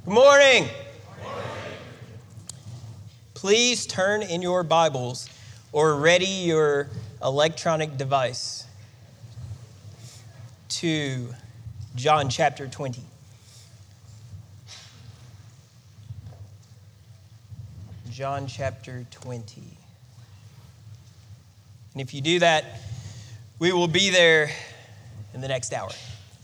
Good morning. Please turn in your Bibles or ready your electronic device to John chapter 20. John chapter 20. And if you do that, we will be there in the next hour.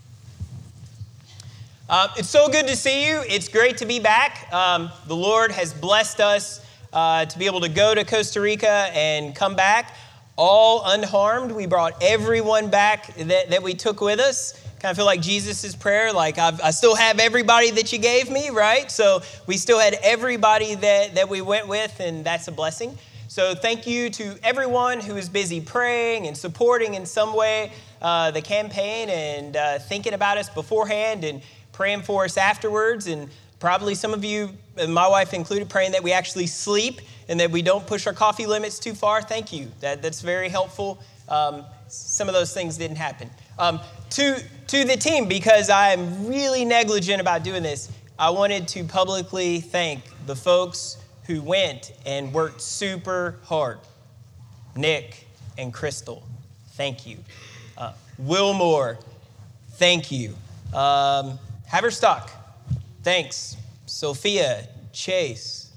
It's so good to see you. It's great to be back. The Lord has blessed us to be able to go to Costa Rica and come back all unharmed. We brought everyone back that we took with us. Kind of feel like Jesus' prayer, like I still have everybody that you gave me, right? So we still had everybody that we went with, and that's a blessing. So thank you to everyone who is busy praying and supporting in some way the campaign and thinking about us beforehand and praying for us afterwards, and probably some of you, my wife included, praying that we actually sleep and that we don't push our coffee limits too far. Thank you. That's very helpful. Some of those things didn't happen. To the team, because I am really negligent about doing this, I wanted to publicly thank the folks who went and worked super hard. Nick and Crystal, thank you. Wilmore, thank you. Haverstock, thanks. Sophia, Chase,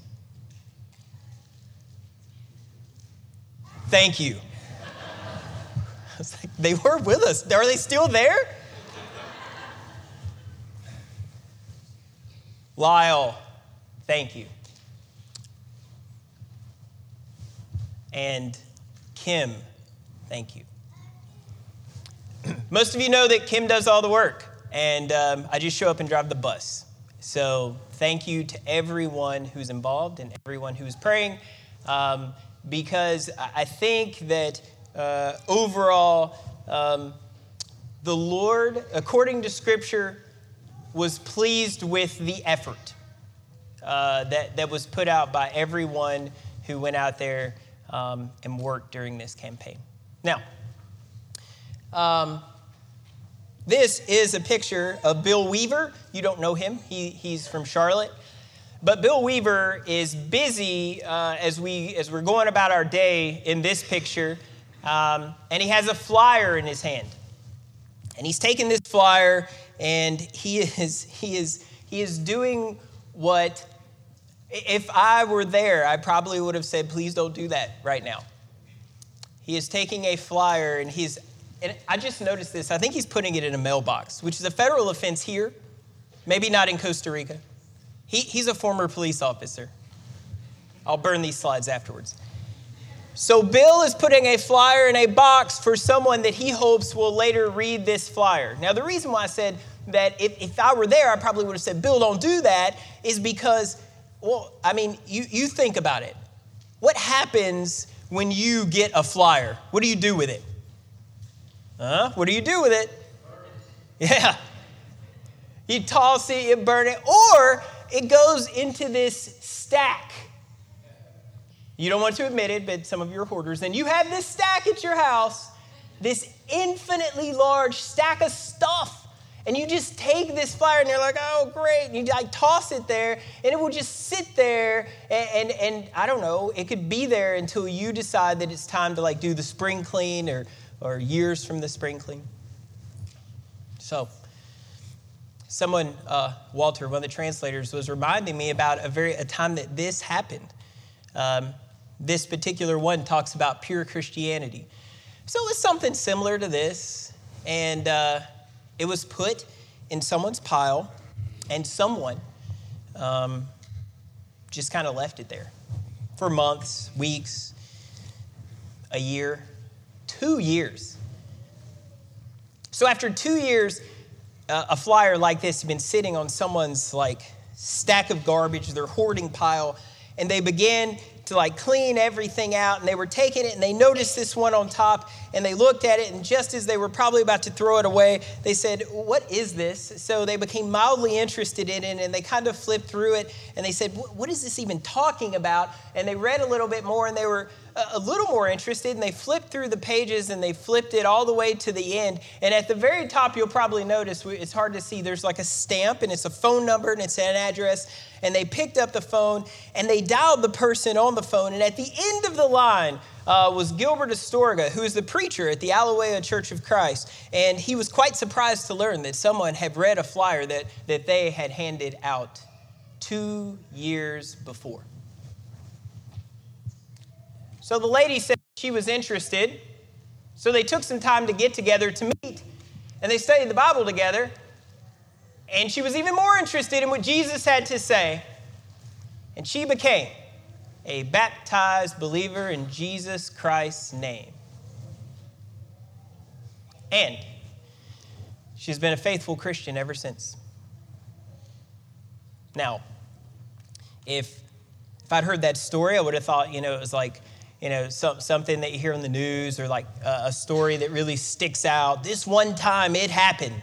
thank you. I was like, they were with us. Are they still there? Lyle, thank you. And Kim, thank you. Most of you know that Kim does all the work. And I just show up and drive the bus. So thank you to everyone who's involved and everyone who's praying, because I think that overall, the Lord, according to Scripture, was pleased with the effort that was put out by everyone who went out there and worked during this campaign. Now, this is a picture of Bill Weaver. You don't know him. He's from Charlotte. But Bill Weaver is busy as we're going about our day in this picture, and he has a flyer in his hand. And he's taking this flyer, and he is doing what, if I were there, I probably would have said, please don't do that right now. He is taking a flyer, and I just noticed this. I think he's putting it in a mailbox, which is a federal offense here, maybe not in Costa Rica. He's a former police officer. I'll burn these slides afterwards. So Bill is putting a flyer in a box for someone that he hopes will later read this flyer. Now, the reason why I said that if I were there, I probably would have said, Bill, don't do that, is because, well, I mean, you think about it. What happens when you get a flyer? What do you do with it? What do you do with it? Yeah. You toss it, you burn it, or it goes into this stack. You don't want to admit it, but some of you are hoarders. And you have this stack at your house, this infinitely large stack of stuff. And you just take this flyer and you're like, oh, great. And you like toss it there, and it will just sit there. And I don't know, it could be there until you decide that it's time to like do the spring clean or years from the spring clean. So, someone, Walter, one of the translators, was reminding me about a time that this happened. This particular one talks about pure Christianity. So it was something similar to this, and it was put in someone's pile, and someone just kind of left it there for months, weeks, a year, 2 years. So after 2 years, a flyer like this had been sitting on someone's like stack of garbage, their hoarding pile, and they began to like clean everything out, and they were taking it, and they noticed this one on top, and they looked at it, and just as they were probably about to throw it away, they said, what is this? So they became mildly interested in it, and they kind of flipped through it, and they said, what is this even talking about? And they read a little bit more, and they were a little more interested, and they flipped through the pages, and they flipped it all the way to the end. And at the very top, you'll probably notice, it's hard to see, there's like a stamp, and it's a phone number, and it's an address. And they picked up the phone, and they dialed the person on the phone. And at the end of the line was Gilbert Astorga, who is the preacher at the Aloha Church of Christ. And he was quite surprised to learn that someone had read a flyer that they had handed out 2 years before. So the lady said she was interested. So they took some time to get together to meet. And they studied the Bible together. And she was even more interested in what Jesus had to say. And she became a baptized believer in Jesus Christ's name. And she's been a faithful Christian ever since. Now, if I'd heard that story, I would have thought, it was like, something that you hear on the news, or like a story that really sticks out. This one time it happened.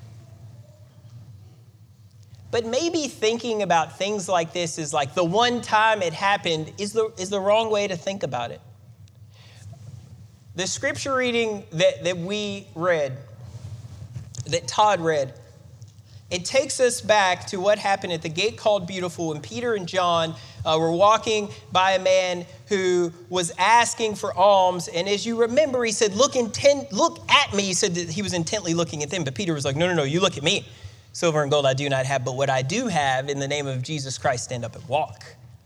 But maybe thinking about things like this is like the one time it happened is the wrong way to think about it. The scripture reading that we read, that Todd read, it takes us back to what happened at the gate called Beautiful when Peter and John were walking by a man who was asking for alms. And as you remember, he said, look at me. He said that he was intently looking at them. But Peter was like, no, you look at me. Silver and gold I do not have, but what I do have, in the name of Jesus Christ, stand up and walk.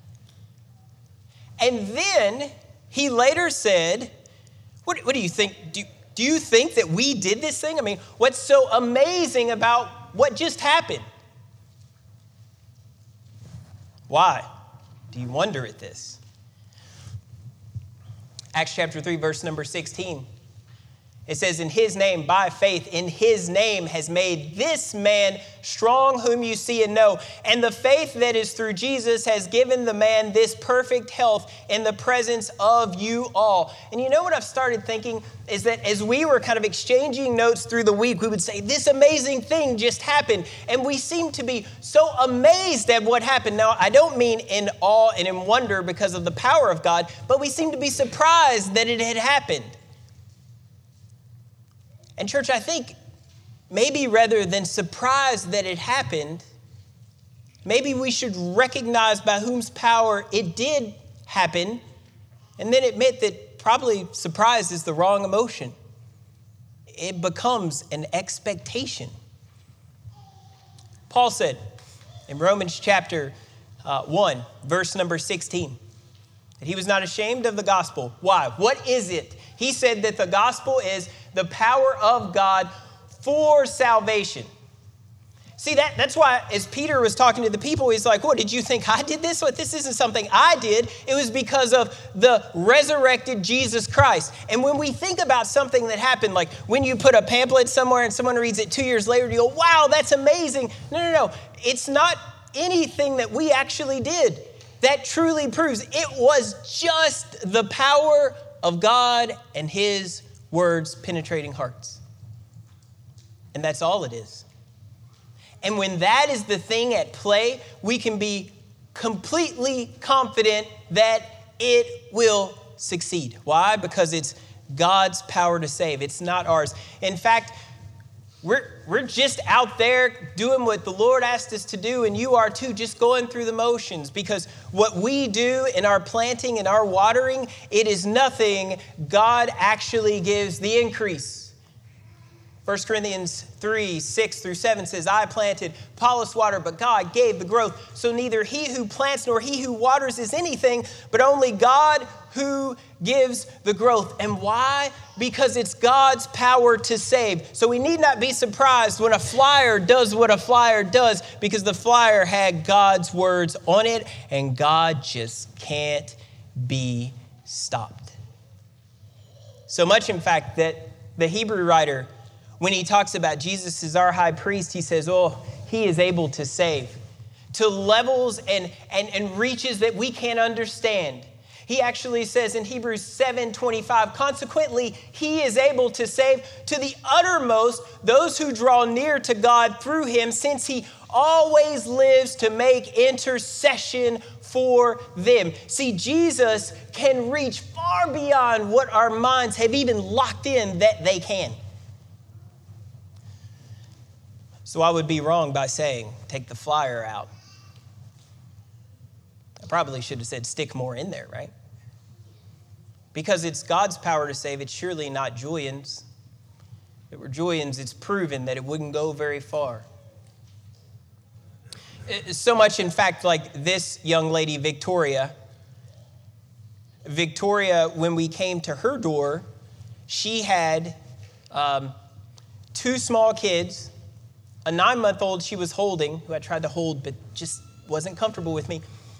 And then he later said, what do you think? Do you think that we did this thing? I mean, what's so amazing about what just happened? Why do you wonder at this? Acts chapter 3, verse number 16. It says, in his name, by faith, in his name has made this man strong whom you see and know. And the faith that is through Jesus has given the man this perfect health in the presence of you all. And you know what I've started thinking is that as we were kind of exchanging notes through the week, we would say, this amazing thing just happened. And we seem to be so amazed at what happened. Now, I don't mean in awe and in wonder because of the power of God, but we seem to be surprised that it had happened. And church, I think maybe rather than surprised that it happened, maybe we should recognize by whose power it did happen, and then admit that probably surprise is the wrong emotion. It becomes an expectation. Paul said in Romans chapter 1, verse number 16, that he was not ashamed of the gospel. Why? What is it? He said that the gospel is the power of God for salvation. See, that's why as Peter was talking to the people, he's like, what, did you think I did this? What, this isn't something I did. It was because of the resurrected Jesus Christ. And when we think about something that happened, like when you put a pamphlet somewhere and someone reads it 2 years later, you go, wow, that's amazing. No. It's not anything that we actually did that truly proves it was just the power of God and his words penetrating hearts. And that's all it is. And when that is the thing at play, we can be completely confident that it will succeed. Why? Because it's God's power to save. It's not ours. In fact, we're just out there doing what the Lord asked us to do, and you are too, just going through the motions, because what we do in our planting and our watering, it is nothing. God actually gives the increase. 1 Corinthians 3, 6 through 7 says, I planted, Apollos watered, but God gave the growth. So neither he who plants nor he who waters is anything, but only God who gives the growth. And why? Because it's God's power to save. So we need not be surprised when a flyer does what a flyer does, because the flyer had God's words on it, and God just can't be stopped. So much, in fact, that the Hebrew writer, when he talks about Jesus as our high priest, he says, he is able to save to levels and reaches that we can't understand. He actually says in Hebrews 7:25, consequently, he is able to save to the uttermost those who draw near to God through him, since he always lives to make intercession for them. See, Jesus can reach far beyond what our minds have even locked in that they can. So I would be wrong by saying, take the flyer out. I probably should have said, stick more in there, right? Because it's God's power to save. It's surely not Julian's. If it were Julian's, it's proven that it wouldn't go very far. So much, in fact, like this young lady, Victoria, when we came to her door, she had 2 small kids, a 9-month-old she was holding, who I tried to hold but just wasn't comfortable with me,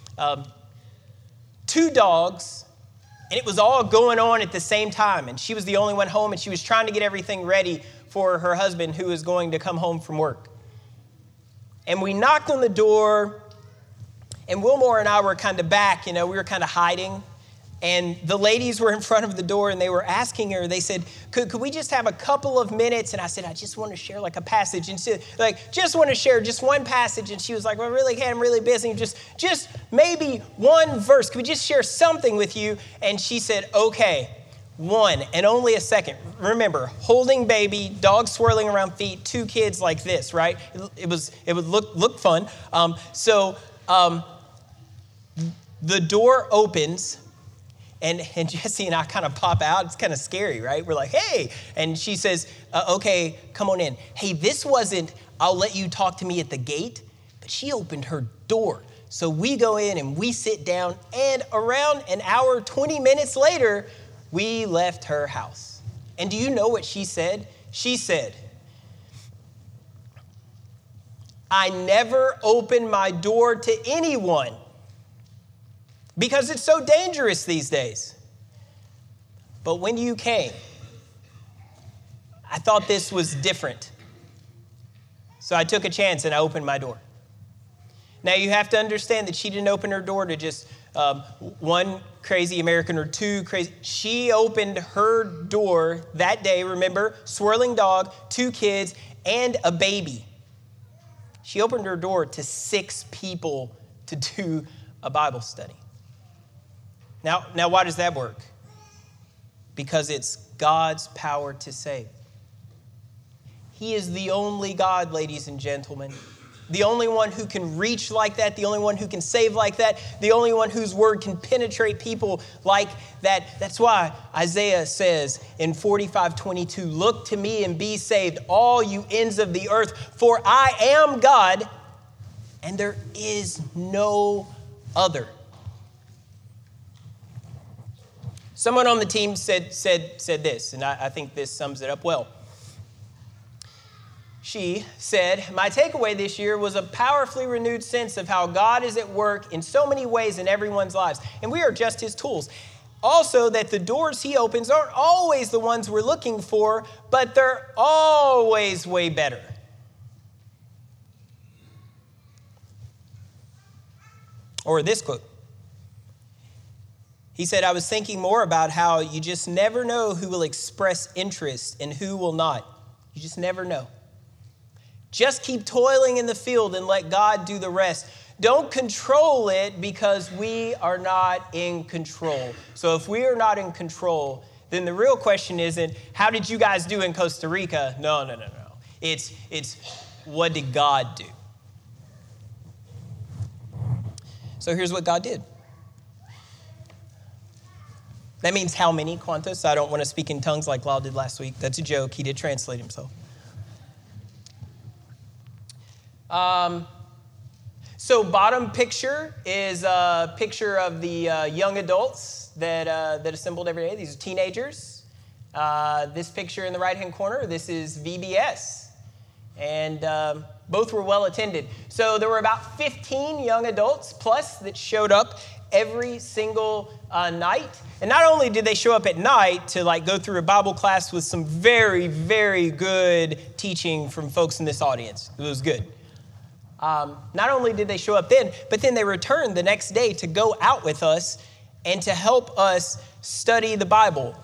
2 dogs, and it was all going on at the same time. And she was the only one home, and she was trying to get everything ready for her husband who was going to come home from work. And we knocked on the door, and Wilmore and I were kind of back, we were kind of hiding. And the ladies were in front of the door, and they were asking her, they said, could we just have a couple of minutes? And I said, I just want to share like a passage. And she just want to share just one passage. And she was like, well, I really can't, I'm really busy. Just maybe one verse. Could we just share something with you? And she said, okay, 1 and only a second. Remember, holding baby, dog swirling around feet, 2 kids like this, right? It would look fun. The door opens. And Jesse and I kind of pop out. It's kind of scary, right? We're like, hey. And she says, okay, come on in. Hey, this wasn't, I'll let you talk to me at the gate. But she opened her door. So we go in and we sit down. And around an hour, 20 minutes later, we left her house. And do you know what she said? She said, I never open my door to anyone, because it's so dangerous these days. But when you came, I thought this was different. So I took a chance and I opened my door. Now you have to understand that she didn't open her door to just one crazy American or 2 crazy. She opened her door that day, remember, swirling dog, 2 kids, and a baby. She opened her door to 6 people to do a Bible study. Now, why does that work? Because it's God's power to save. He is the only God, ladies and gentlemen. The only one who can reach like that, the only one who can save like that, the only one whose word can penetrate people like that. That's why Isaiah says in 45:22, look to me and be saved, all you ends of the earth, for I am God and there is no other. Someone on the team said this, and I think this sums it up well. She said, my takeaway this year was a powerfully renewed sense of how God is at work in so many ways in everyone's lives, and we are just his tools. Also, that the doors he opens aren't always the ones we're looking for, but they're always way better. Or this quote. He said, I was thinking more about how you just never know who will express interest and who will not. You just never know. Just keep toiling in the field and let God do the rest. Don't control it because we are not in control. So if we are not in control, then the real question isn't, how did you guys do in Costa Rica? No. It's what did God do? So here's what God did. That means how many, Quantos? I don't want to speak in tongues like Lyle did last week. That's a joke. He did translate himself. So bottom picture is a picture of the young adults that assembled every day. These are teenagers. This picture in the right-hand corner, this is VBS. And both were well attended. So there were about 15 young adults plus that showed up every single night. And not only did they show up at night to go through a Bible class with some very, very good teaching from folks in this audience. It was good. Not only did they show up then, but then they returned the next day to go out with us and to help us study the Bible.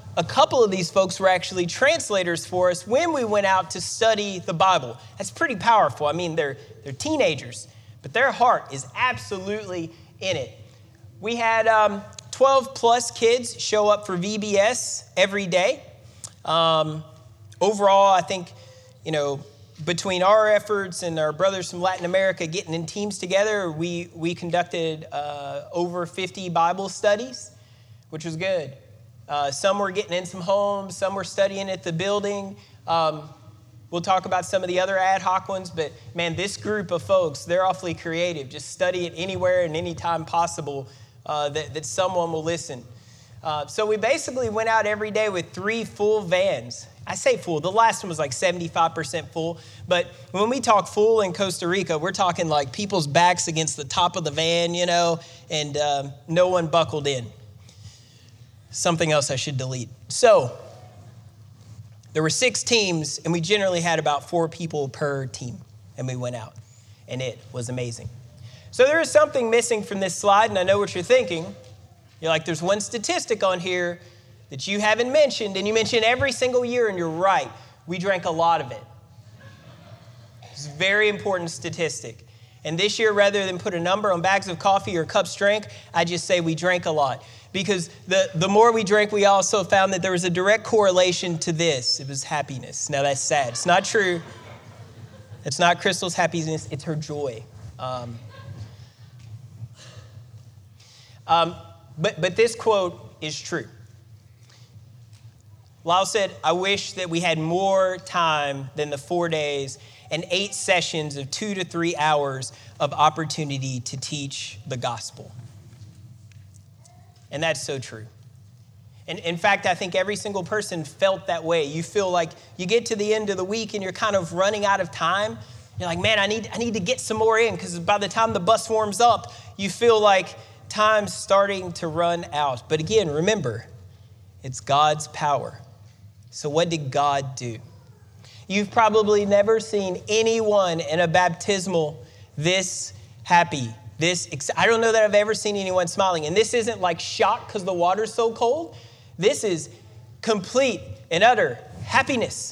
a couple of these folks were actually translators for us when we went out to study the Bible. That's pretty powerful. I mean, they're teenagers, but their heart is absolutely in it. We had 12 plus kids show up for VBS every day. Overall, I think, between our efforts and our brothers from Latin America getting in teams together, we conducted over 50 Bible studies, which was good. Some were getting in some homes, some were studying at the building. We'll talk about some of the other ad hoc ones, but man, this group of folks, they're awfully creative. Just study it anywhere and anytime possible that someone will listen. So we basically went out every day with 3 full vans. I say full, the last one was like 75% full. But when we talk full in Costa Rica, we're talking like people's backs against the top of the van, and no one buckled in. Something else I should delete. So there were 6 teams, and we generally had about 4 people per team, and we went out, and it was amazing. So there is something missing from this slide, and I know what you're thinking. You're like, there's one statistic on here that you haven't mentioned, and you mention every single year, and you're right. We drank a lot of it. It's a very important statistic. And this year, rather than put a number on bags of coffee or cups drank, I just say we drank a lot. Because the more we drank, we also found that there was a direct correlation to this. It was happiness. Now, that's sad. It's not true. It's not Crystal's happiness. It's her joy. But this quote is true. Lyle said, I wish that we had more time than the 4 days and 8 sessions of 2 to 3 hours of opportunity to teach the gospel. And that's so true. And in fact, I think every single person felt that way. You feel like you get to the end of the week and you're kind of running out of time. You're like, man, I need to get some more in, because by the time the bus warms up, you feel like time's starting to run out. But again, remember, it's God's power. So what did God do? You've probably never seen anyone in a baptismal this happy, I don't know that I've ever seen anyone smiling. And this isn't like shock because the water's so cold. This is complete and utter happiness.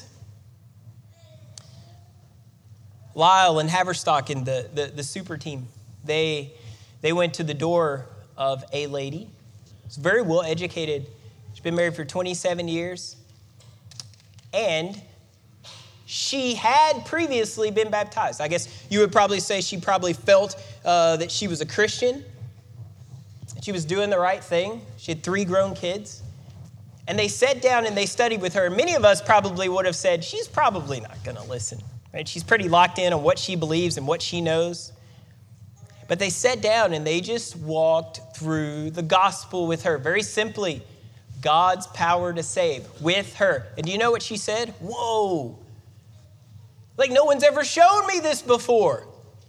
Lyle and Haverstock and the super team, they went to the door of a lady. She's very well educated. She's been married for 27 years. And she had previously been baptized. I guess you would probably say she probably felt that she was a Christian. She was doing the right thing. She had 3 grown kids. And they sat down and they studied with her. Many of us probably would have said, she's probably not going to listen. Right? She's pretty locked in on what she believes and what she knows. But they sat down and they just walked through the gospel with her. Very simply, God's power to save with her. And do you know what she said? Whoa. Like, no one's ever shown me this before.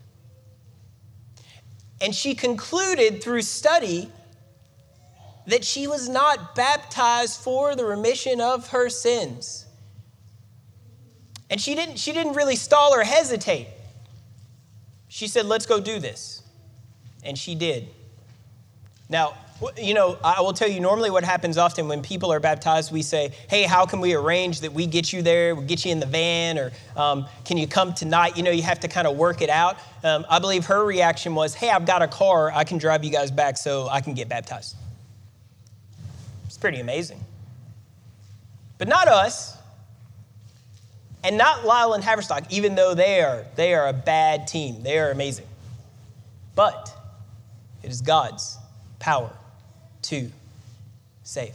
And she concluded through study that she was not baptized for the remission of her sins. And she didn't really stall or hesitate. She said, let's go do this. And she did. Now, I will tell you, normally what happens often when people are baptized, we say, hey, how can we arrange that we get you there, we get you in the van, or can you come tonight? You have to kind of work it out. I believe her reaction was, hey, I've got a car, I can drive you guys back so I can get baptized. It's pretty amazing. But not us, and not Lyle and Haverstock, even though they are a bad team. They are amazing. But it is God's power to save.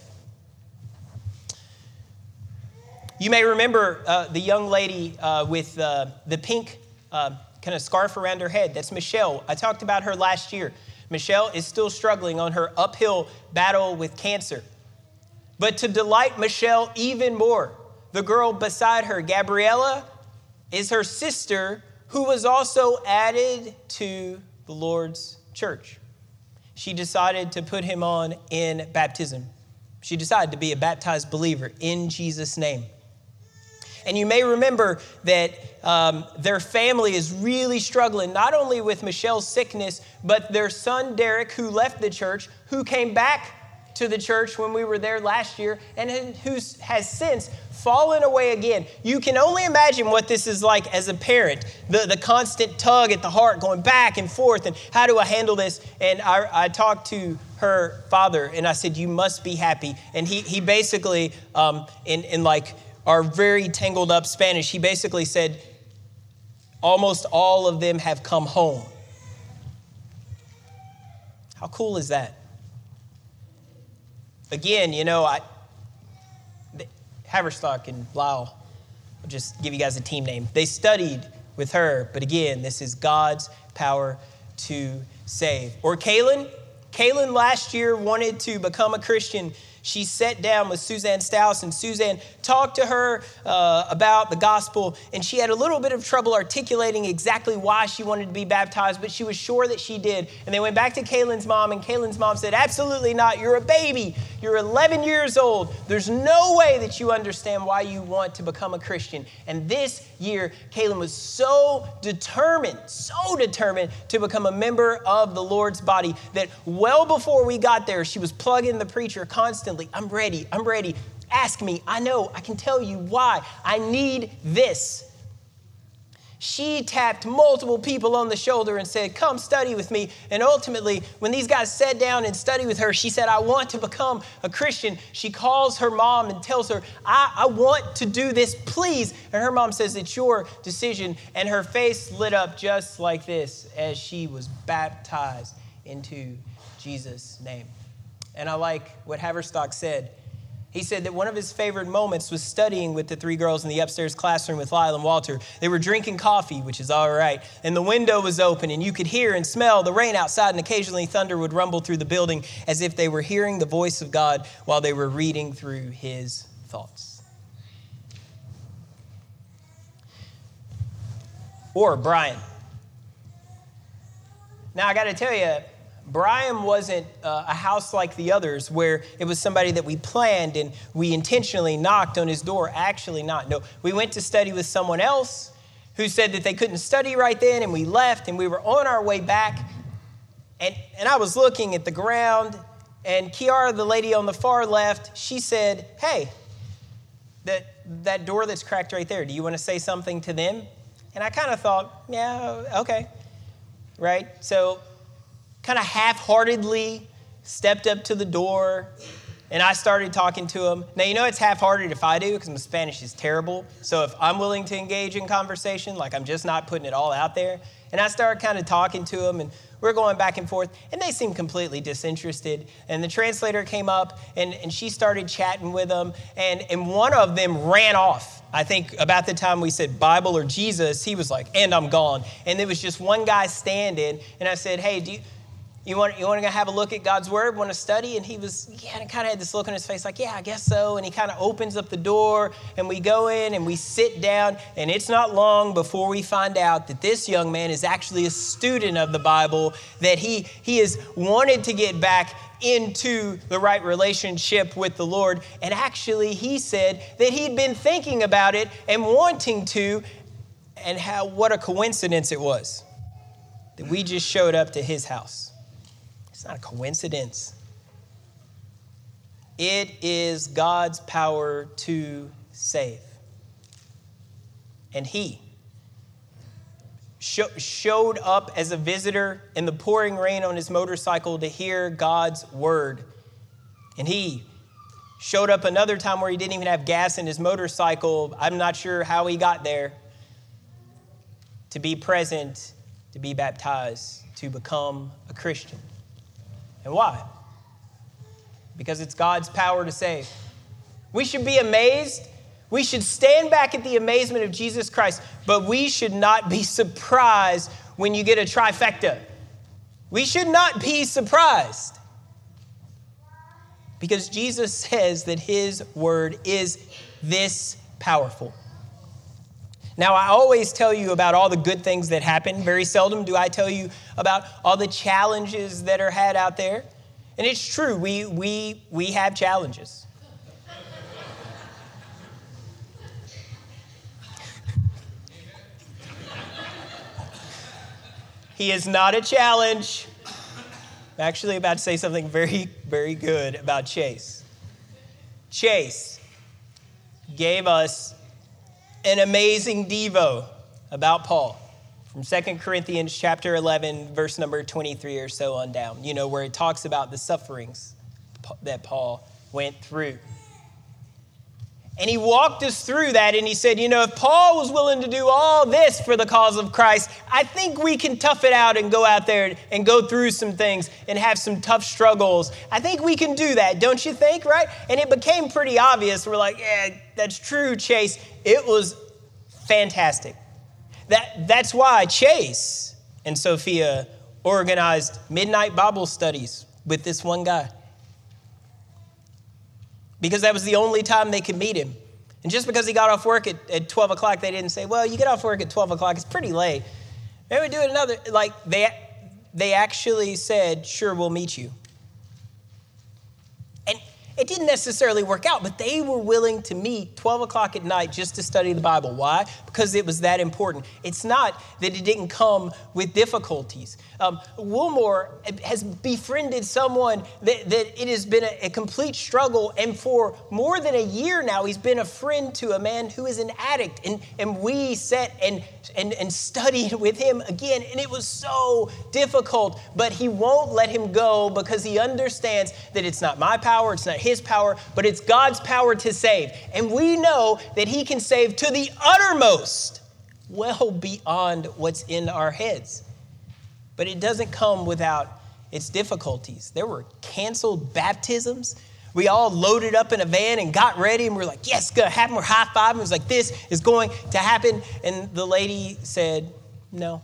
You may remember the young lady with the pink kind of scarf around her head. That's Michelle. I talked about her last year. Michelle is still struggling on her uphill battle with cancer. But to delight Michelle even more, the girl beside her, Gabriella, is her sister who was also added to the Lord's church. She decided to put him on in baptism. She decided to be a baptized believer in Jesus' name. And you may remember that their family is really struggling, not only with Michelle's sickness, but their son, Derek, who left the church, who came back to the church when we were there last year and who has since fallen away again. You can only imagine what this is like as a parent, the constant tug at the heart going back and forth, and how do I handle this? And I talked to her father and I said, you must be happy. And he basically, in like our very tangled up Spanish, he basically said, almost all of them have come home. How cool is that? Again, Haverstock and Lyle, I'll just give you guys a team name. They studied with her, but again, this is God's power to save. Or Kaylin last year wanted to become a Christian. She sat down with Suzanne Staus, and Suzanne talked to her about the gospel, and she had a little bit of trouble articulating exactly why she wanted to be baptized, but she was sure that she did. And they went back to Kaylin's mom, and Kaylin's mom said, absolutely not. You're a baby. You're 11 years old. There's no way that you understand why you want to become a Christian. And this year, Kaylin was so determined to become a member of the Lord's body that well before we got there, she was plugging the preacher constantly. I'm ready. Ask me. I know. I can tell you why. I need this. She tapped multiple people on the shoulder and said, come study with me. And ultimately, when these guys sat down and studied with her, she said, I want to become a Christian. She calls her mom and tells her, I want to do this, please. And her mom says, it's your decision. And her face lit up just like this as she was baptized into Jesus' name. And I like what Haverstock said. He said that one of his favorite moments was studying with the three girls in the upstairs classroom with Lyle and Walter. They were drinking coffee, which is all right, and the window was open, and you could hear and smell the rain outside, and occasionally thunder would rumble through the building as if they were hearing the voice of God while they were reading through his thoughts. Or Brian. Now, I got to tell you, Brian wasn't a house like the others where it was somebody that we planned and we intentionally knocked on his door. Actually not. No, we went to study with someone else who said that they couldn't study right then, and we left, and we were on our way back. And I was looking at the ground, and Kiara, the lady on the far left, she said, hey, that door that's cracked right there, do you want to say something to them? And I kind of thought, yeah, okay, right? So kind of half-heartedly stepped up to the door, and I started talking to him. Now, it's half-hearted if I do, because my Spanish is terrible. So if I'm willing to engage in conversation, like I'm just not putting it all out there. And I started kind of talking to him, and we're going back and forth, and they seemed completely disinterested. And the translator came up, and she started chatting with them, and one of them ran off. I think about the time we said Bible or Jesus, he was like, and I'm gone. And there was just one guy standing, and I said, hey, you want to have a look at God's word, want to study? And he kind of had this look on his face like, yeah, I guess so. And he kind of opens up the door, and we go in and we sit down, and it's not long before we find out that this young man is actually a student of the Bible, that he has wanted to get back into the right relationship with the Lord. And actually, he said that he'd been thinking about it and wanting to, and what a coincidence it was that we just showed up to his house. It's not a coincidence. It is God's power to save. And he showed up as a visitor in the pouring rain on his motorcycle to hear God's word. And he showed up another time where he didn't even have gas in his motorcycle. I'm not sure how he got there. To be present, to be baptized, to become a Christian. And why? Because it's God's power to save. We should be amazed. We should stand back at the amazement of Jesus Christ, but we should not be surprised when you get a trifecta. We should not be surprised because Jesus says that his word is this powerful. Now, I always tell you about all the good things that happen. Very seldom do I tell you about all the challenges that are had out there. And it's true, we have challenges. He is not a challenge. I'm actually about to say something very, very good about Chase. Chase gave us an amazing devo about Paul from 2 Corinthians chapter 11, verse number 23 or so on down, where it talks about the sufferings that Paul went through. And he walked us through that, and he said, if Paul was willing to do all this for the cause of Christ, I think we can tough it out and go out there and go through some things and have some tough struggles. I think we can do that, don't you think, right? And it became pretty obvious. We're like, yeah, that's true, Chase. It was fantastic. That's why Chase and Sophia organized midnight Bible studies with this one guy. Because that was the only time they could meet him. And just because he got off work at 12 o'clock, they didn't say, well, you get off work at 12 o'clock, it's pretty late. Maybe we do it another, they actually said, sure, we'll meet you. And it didn't necessarily work out, but they were willing to meet 12 o'clock at night just to study the Bible. Why? Because it was that important. It's not that it didn't come with difficulties. Wilmore has befriended someone that it has been a complete struggle. And for more than a year now, he's been a friend to a man who is an addict. And we sat and studied with him again. And it was so difficult. But he won't let him go because he understands that it's not my power, it's not his power, but it's God's power to save. And we know that he can save to the uttermost, well beyond what's in our heads. But it doesn't come without its difficulties. There were canceled baptisms. We all loaded up in a van and got ready, and we're like, yes, it's going to happen. We're high-fiving. It was like, this is going to happen. And the lady said, no,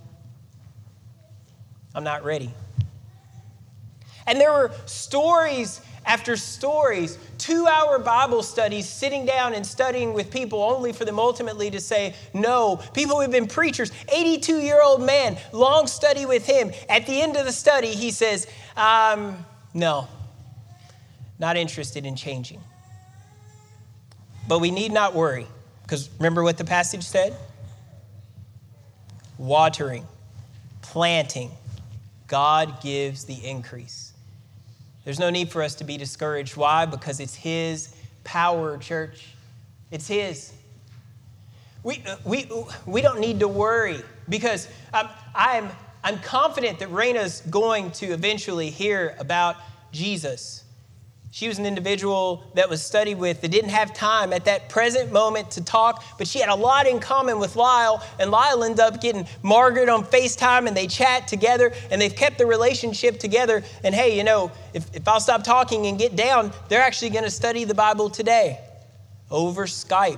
I'm not ready. And there were stories after stories, 2-hour Bible studies, sitting down and studying with people only for them ultimately to say no. People who have been preachers, 82-year-old man, long study with him. At the end of the study, he says, no, not interested in changing. But we need not worry, because remember what the passage said? Watering, planting, God gives the increase. There's no need for us to be discouraged. Why? Because it's his power, church. It's his. We don't need to worry because I'm confident that Raina's going to eventually hear about Jesus. She was an individual that was studied with that didn't have time at that present moment to talk, but she had a lot in common with Lyle, and Lyle ended up getting Margaret on FaceTime, and they chat together, and they've kept the relationship together. And hey, if I'll stop talking and get down, they're actually going to study the Bible today over Skype.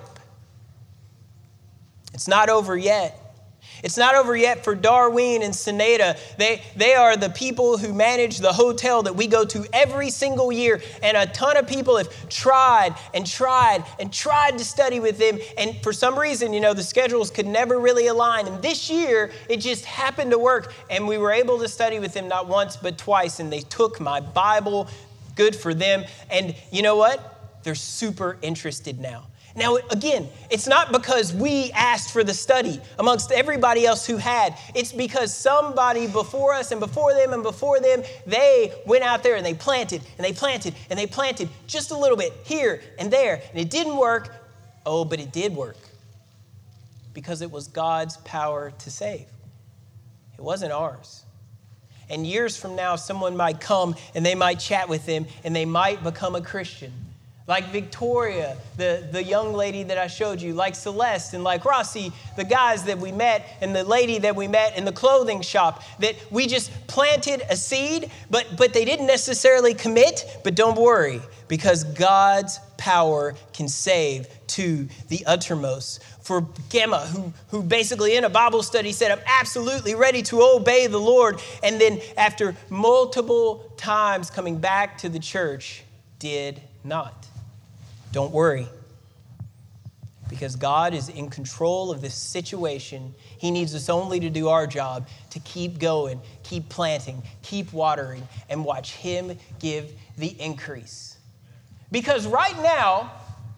It's not over yet. It's not over yet for Darwin and Sineda. They are the people who manage the hotel that we go to every single year. And a ton of people have tried to study with them. And for some reason, the schedules could never really align. And this year, it just happened to work. And we were able to study with them not once, but twice. And they took my Bible. Good for them. And you know what? They're super interested now. Now, again, it's not because we asked for the study amongst everybody else who had. It's because somebody before us and before them and before them, they went out there and they planted and they planted and they planted just a little bit here and there. And it didn't work. Oh, but it did work because it was God's power to save. It wasn't ours. And years from now, someone might come and they might chat with them and they might become a Christian. Like Victoria, the young lady that I showed you, like Celeste and like Rossi, the guys that we met and the lady that we met in the clothing shop, that we just planted a seed, but they didn't necessarily commit. But don't worry, because God's power can save to the uttermost. For Gemma, who basically in a Bible study said, I'm absolutely ready to obey the Lord. And then after multiple times coming back to the church, did not. Don't worry, because God is in control of this situation. He needs us only to do our job, to keep going, keep planting, keep watering, and watch him give the increase. Because right now,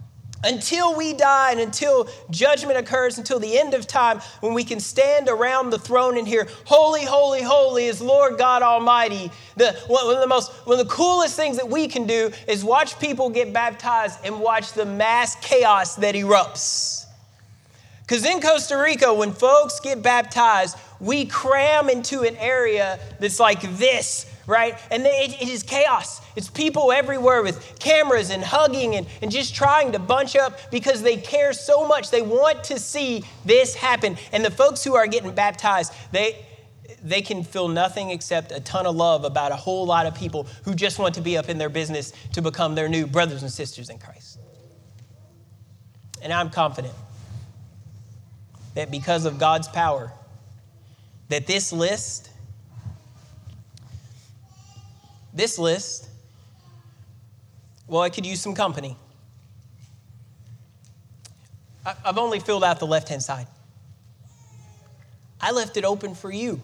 until we die and until judgment occurs, until the end of time, when we can stand around the throne and hear, holy, holy, holy is Lord God Almighty. One of the coolest things that we can do is watch people get baptized and watch the mass chaos that erupts. Because in Costa Rica, when folks get baptized, we cram into an area that's like this, right? And it is chaos. It's people everywhere with cameras and hugging and just trying to bunch up because they care so much. They want to see this happen. And the folks who are getting baptized, they can feel nothing except a ton of love about a whole lot of people who just want to be up in their business to become their new brothers and sisters in Christ. And I'm confident that because of God's power, that this list, well, I could use some company. I've only filled out the left-hand side. I left it open for you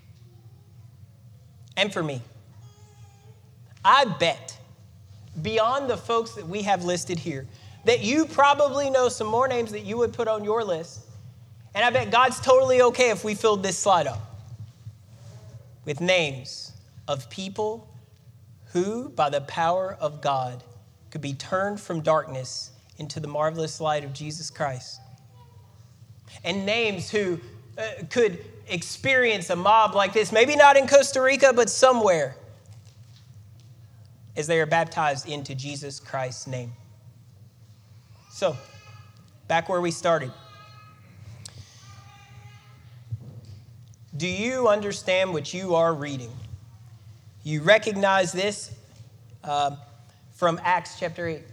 and for me. I bet, beyond the folks that we have listed here, that you probably know some more names that you would put on your list. And I bet God's totally okay if we filled this slide up with names of people who, by the power of God, could be turned from darkness into the marvelous light of Jesus Christ. And names who could experience a mob like this, maybe not in Costa Rica, but somewhere, as they are baptized into Jesus Christ's name. So, back where we started. Do you understand what you are reading? You recognize this from Acts chapter 8.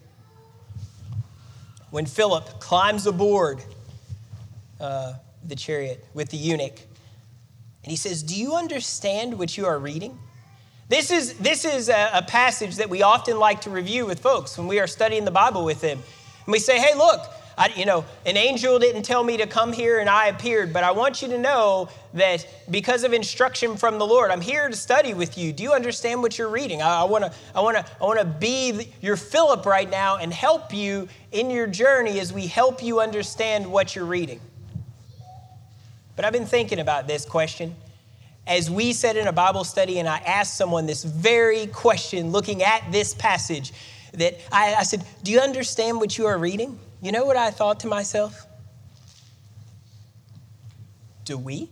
When Philip climbs aboard the chariot with the eunuch, and he says, do you understand what you are reading? This is a passage that we often like to review with folks when we are studying the Bible with them. And we say, hey, look, an angel didn't tell me to come here and I appeared, but I want you to know that because of instruction from the Lord, I'm here to study with you. Do you understand what you're reading? I want to be your Philip right now and help you in your journey as we help you understand what you're reading. But I've been thinking about this question as we sat in a Bible study and I asked someone this very question looking at this passage that I said, do you understand what you are reading? You know what I thought to myself? Do we?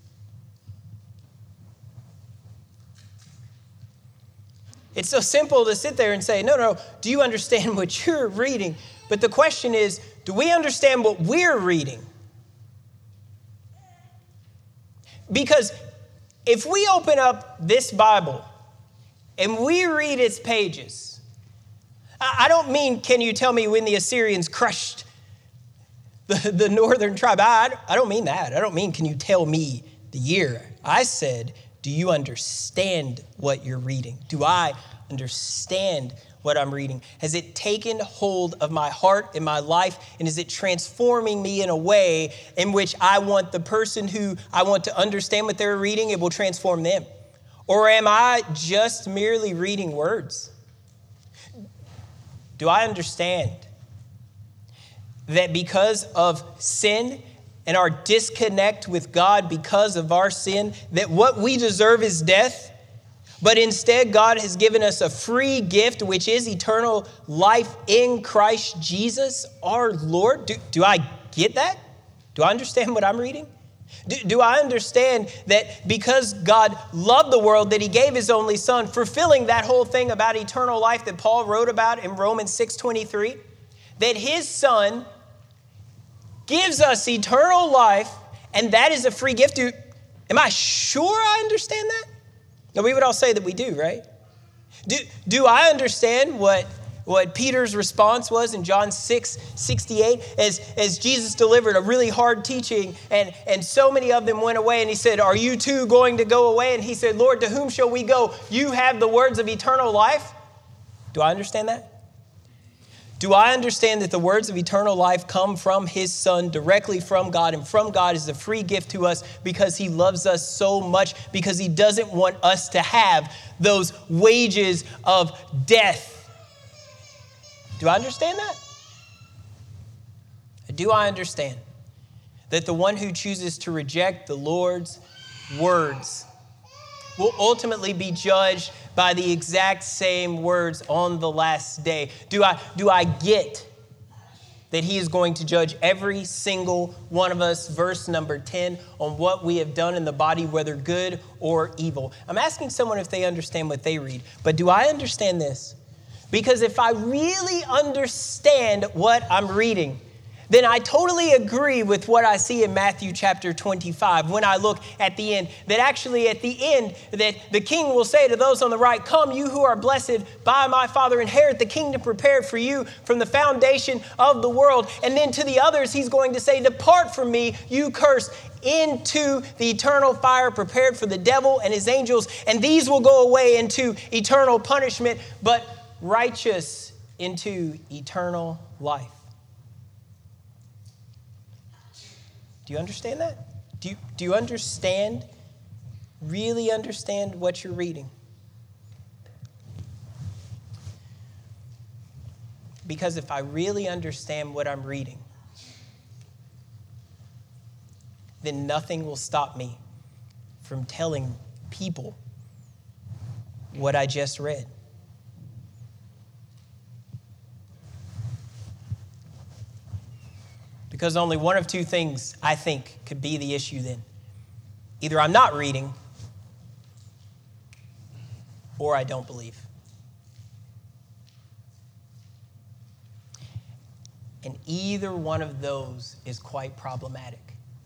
It's so simple to sit there and say, no, do you understand what you're reading? But the question is, do we understand what we're reading? Because if we open up this Bible and we read its pages, I don't mean, can you tell me when the Assyrians crushed the northern tribe? I don't mean that. I don't mean, can you tell me the year? I said, do you understand what you're reading? Do I understand what I'm reading? Has it taken hold of my heart and my life? And is it transforming me in a way in which I want the person who I want to understand what they're reading, it will transform them? Or am I just merely reading words? Do I understand that because of sin and our disconnect with God because of our sin, that what we deserve is death, but instead God has given us a free gift, which is eternal life in Christ Jesus, our Lord? Do I get that? Do I understand what I'm reading? Do I understand that because God loved the world, that he gave his only son, fulfilling that whole thing about eternal life that Paul wrote about in Romans 6:23, that his son gives us eternal life, and that is a free gift? Am I sure I understand that? No, we would all say that we do, right? Do I understand what Peter's response was in John 6:68 as Jesus delivered a really hard teaching and so many of them went away, and he said, are you too going to go away? And he said, Lord, to whom shall we go? You have the words of eternal life. Do I understand that? Do I understand that the words of eternal life come from his son, directly from God, and from God is a free gift to us because he loves us so much, because he doesn't want us to have those wages of death? Do I understand that? do I understand that the one who chooses to reject the Lord's words will ultimately be judged by the exact same words on the last day? Do I get that he is going to judge every single one of us, verse number 10, on what we have done in the body, whether good or evil? I'm asking someone if they understand what they read, but do I understand this? Because if I really understand what I'm reading, then I totally agree with what I see in Matthew chapter 25 when I look at the end. That actually at the end, that the king will say to those on the right, "Come, you who are blessed by my Father, inherit the kingdom prepared for you from the foundation of the world." And then to the others, he's going to say, "Depart from me, you cursed, into the eternal fire prepared for the devil and his angels. And these will go away into eternal punishment, but righteous into eternal life." Do you understand that? Do you understand, really understand what you're reading? Because if I really understand what I'm reading, then nothing will stop me from telling people what I just read. Because only one of two things, I think, could be the issue then. Either I'm not reading, or I don't believe. And either one of those is quite problematic.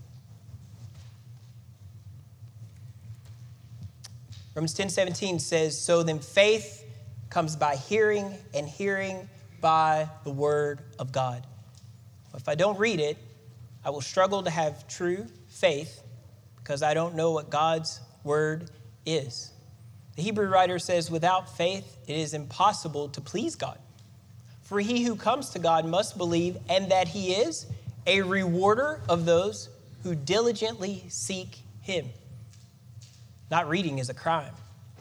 Romans 10:17 says, "So then faith comes by hearing, and hearing by the word of God." If I don't read it, I will struggle to have true faith because I don't know what God's word is. The Hebrew writer says, "Without faith, it is impossible to please God. For he who comes to God must believe, and that he is a rewarder of those who diligently seek him." Not reading is a crime.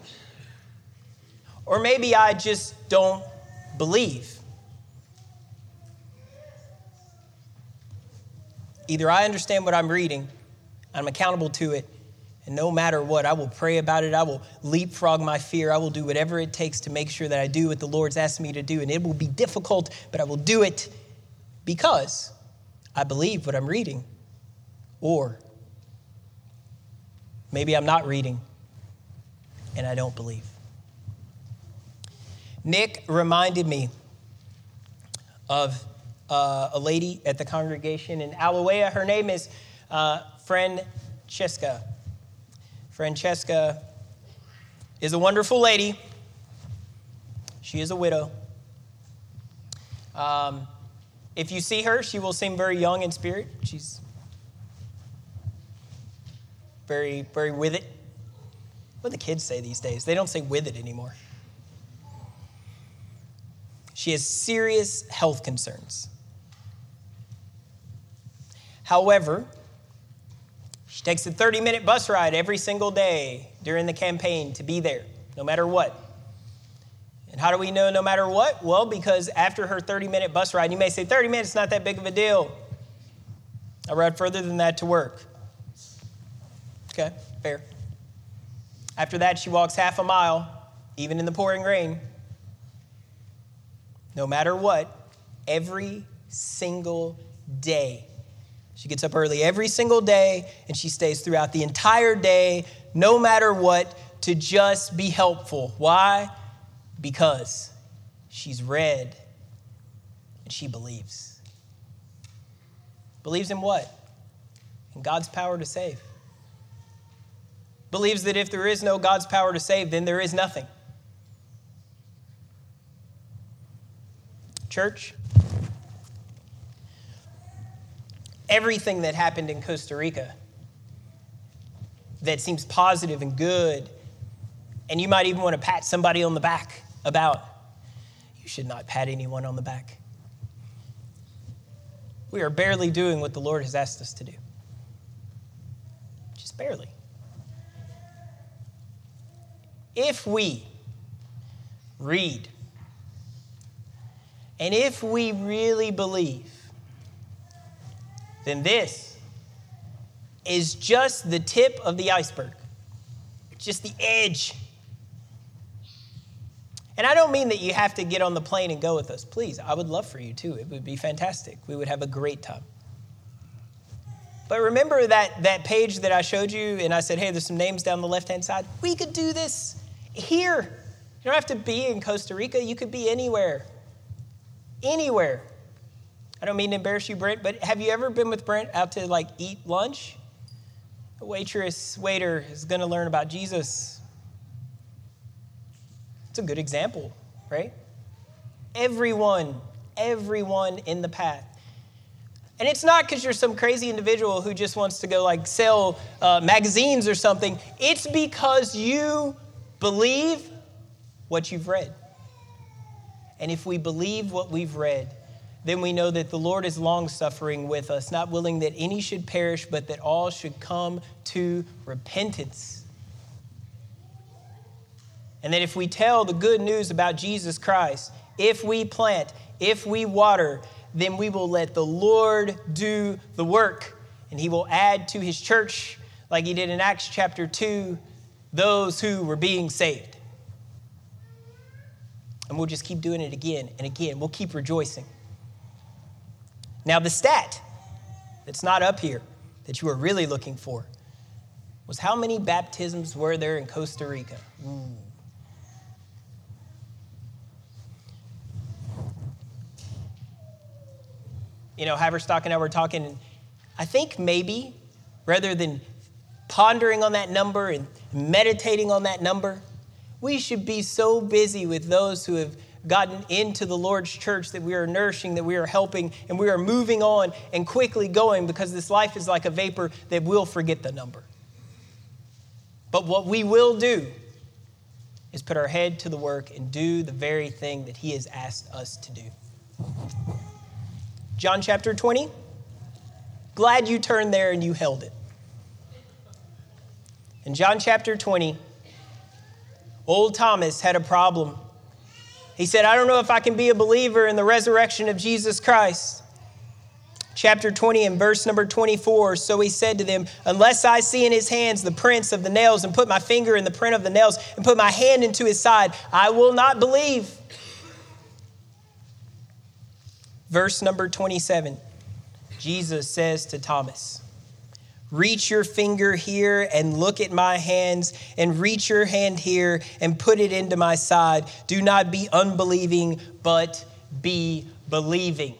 Or maybe I just don't believe. Either I understand what I'm reading, I'm accountable to it, and no matter what, I will pray about it. I will leapfrog my fear. I will do whatever it takes to make sure that I do what the Lord's asked me to do. And it will be difficult, but I will do it because I believe what I'm reading. Or maybe I'm not reading and I don't believe. Nick reminded me of a lady at the congregation in Alawea. Her name is Francesca. Francesca is a wonderful lady. She is a widow. If you see her, she will seem very young in spirit. She's very, very with it. What do the kids say these days? They don't say with it anymore. She has serious health concerns. However, she takes a 30-minute bus ride every single day during the campaign to be there, no matter what. And how do we know no matter what? Well, because after her 30-minute bus ride, you may say, 30 minutes is not that big of a deal. I ride further than that to work. Okay, fair. After that, she walks half a mile, even in the pouring rain. No matter what, every single day. She gets up early every single day, and she stays throughout the entire day, no matter what, to just be helpful. Why? Because she's read and she believes. Believes in what? In God's power to save. Believes that if there is no God's power to save, then there is nothing. Church, everything that happened in Costa Rica that seems positive and good, and you might even want to pat somebody on the back about, you should not pat anyone on the back. We are barely doing what the Lord has asked us to do. Just barely. If we read, and if we really believe then this is just the tip of the iceberg, just the edge. And I don't mean that you have to get on the plane and go with us. Please, I would love for you to. It would be fantastic. We would have a great time. But remember that page that I showed you and I said, hey, there's some names down the left-hand side? We could do this here. You don't have to be in Costa Rica. You could be anywhere. Anywhere. I don't mean to embarrass you, Brent, but have you ever been with Brent out to eat lunch? A waiter is going to learn about Jesus. It's a good example, right? Everyone in the path. And it's not because you're some crazy individual who just wants to go sell magazines or something. It's because you believe what you've read. And if we believe what we've read, then we know that the Lord is long-suffering with us, not willing that any should perish, but that all should come to repentance. And that if we tell the good news about Jesus Christ, if we plant, if we water, then we will let the Lord do the work. And he will add to his church, like he did in Acts chapter 2, those who were being saved. And we'll just keep doing it again and again. We'll keep rejoicing. Now, the stat that's not up here that you were really looking for was how many baptisms were there in Costa Rica? Ooh. Haverstock and I were talking, and I think maybe rather than pondering on that number and meditating on that number, we should be so busy with those who have gotten into the Lord's church that we are nourishing, that we are helping, and we are moving on and quickly going, because this life is like a vapor that will forget the number. But what we will do is put our head to the work and do the very thing that he has asked us to do. John chapter 20. Glad you turned there and you held it. In John chapter 20, old Thomas had a problem. He said, I don't know if I can be a believer in the resurrection of Jesus Christ. Chapter 20 and verse number 24. So he said to them, unless I see in his hands the prints of the nails, and put my finger in the print of the nails, and put my hand into his side, I will not believe. Verse number 27, Jesus says to Thomas, reach your finger here and look at my hands, and reach your hand here and put it into my side. Do not be unbelieving, but be believing.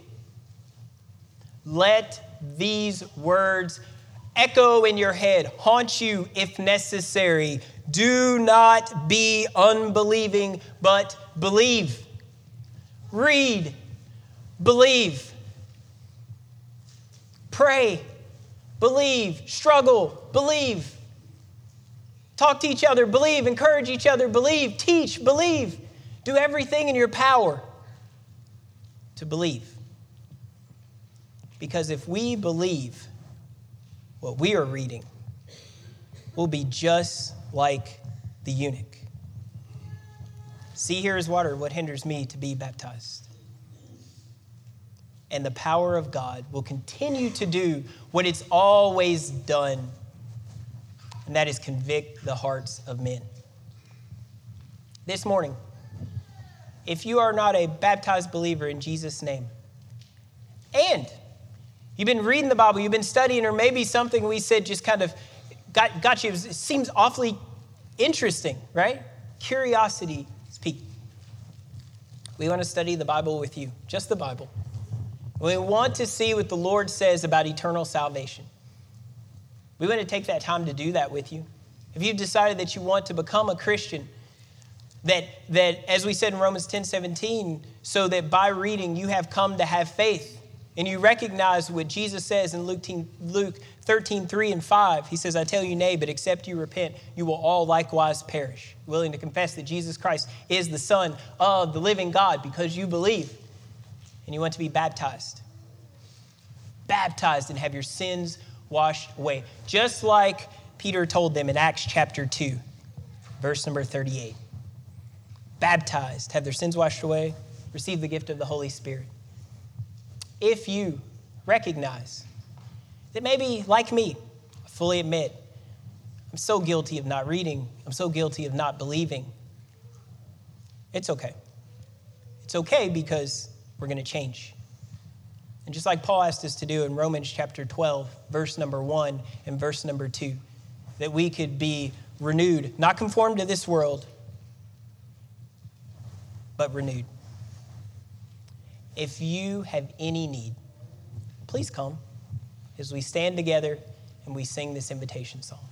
Let these words echo in your head, haunt you if necessary. Do not be unbelieving, but believe. Read. Believe. Pray. Believe. Struggle. Believe. Talk to each other. Believe. Encourage each other. Believe. Teach. Believe. Do everything in your power to believe. Because if we believe what we are reading, we'll be just like the eunuch. See, here is water. What hinders me to be baptized? And the power of God will continue to do what it's always done, and that is convict the hearts of men. This morning, if you are not a baptized believer in Jesus' name, and you've been reading the Bible, you've been studying, or maybe something we said just kind of got you, it seems awfully interesting, right? Curiosity is peaked. We want to study the Bible with you, just the Bible. We want to see what the Lord says about eternal salvation. We want to take that time to do that with you. If you've decided that you want to become a Christian, that as we said in Romans 10:17, so that by reading you have come to have faith, and you recognize what Jesus says in Luke 13:3 and 5. He says, I tell you, nay, but except you repent, you will all likewise perish. Willing to confess that Jesus Christ is the Son of the living God because you believe. And you want to be baptized. Baptized and have your sins washed away. Just like Peter told them in Acts chapter 2, verse number 38. Baptized, have their sins washed away, receive the gift of the Holy Spirit. If you recognize that maybe, like me, I fully admit, I'm so guilty of not reading. I'm so guilty of not believing. It's okay. It's okay because we're going to change. And just like Paul asked us to do in Romans chapter 12, verse number 1 and verse number 2, that we could be renewed, not conformed to this world, but renewed. If you have any need, please come as we stand together and we sing this invitation song.